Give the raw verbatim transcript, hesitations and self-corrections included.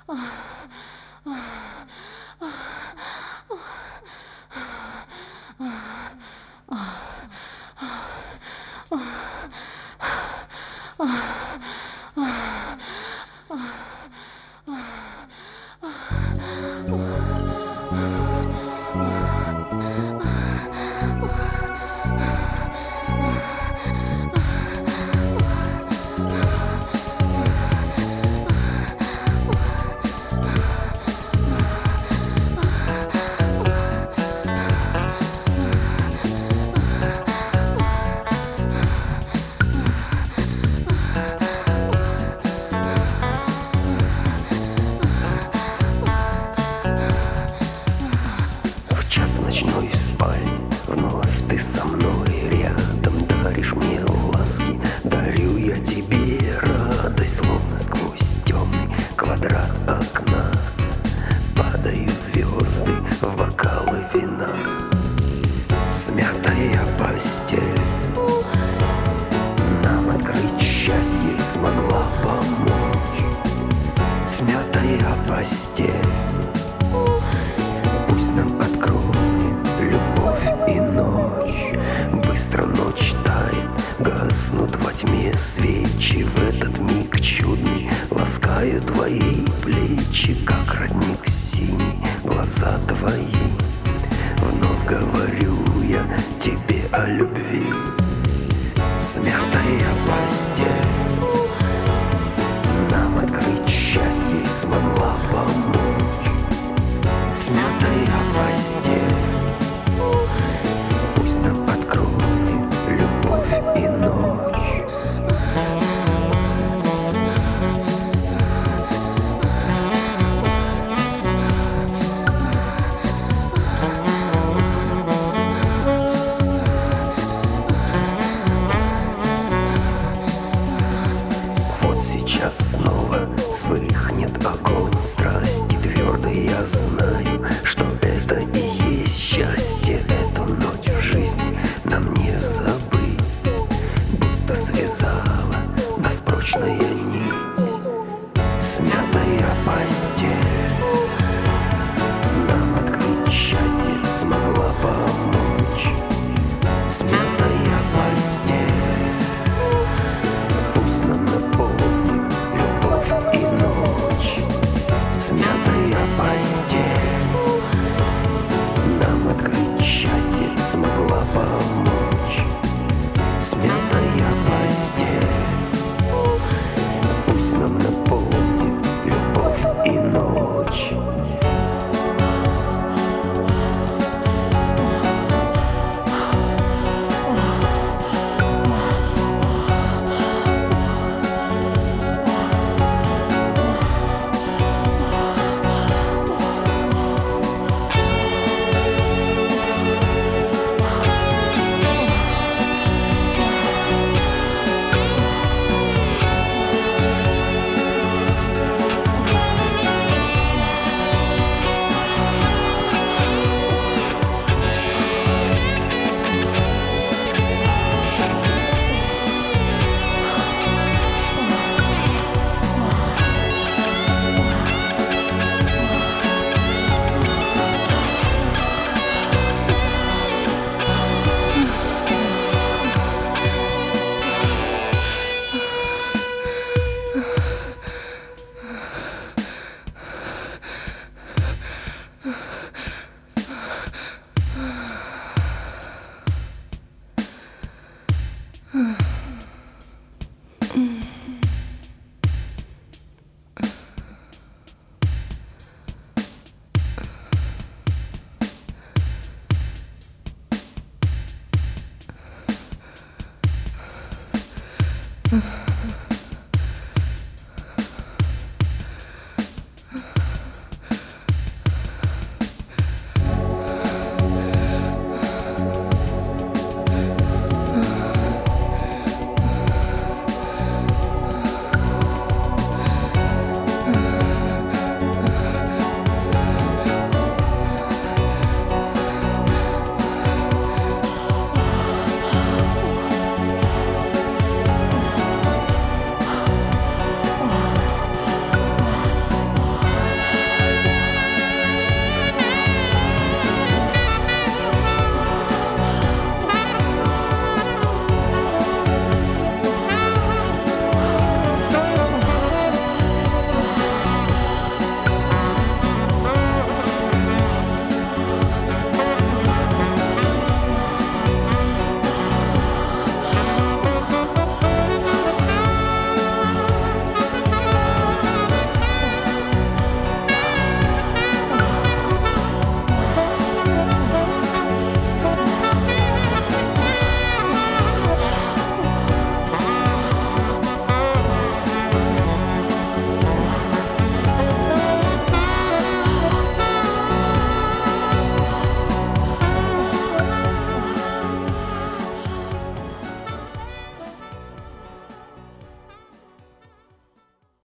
В час ночной в спальне вновь ты со мной рядом, даришь мне ласки, дарю я тебе радость, словно сквозь темный квадрат окна падают звезды в бокалы вина. Смятая постель нам открыть счастье смогла помочь. Смятая постель пусть нам откроет любовь и ночь. Быстро ночь тает, гаснут во тьме свечи. В этот миг чудный ласкаю твои плечи, как родник синий, глаза твои. Вновь говорю я тебе о любви. Смятая постель нам открыть счастье смогла помочь. Смятая постель пусть нам откроет любовь и ночь. Сейчас снова вспыхнет огонь страсти твердой. Я знаю, что это и есть счастье. Эту ночь в жизни нам не забыть, будто связала нас прочная нить. Смятая постель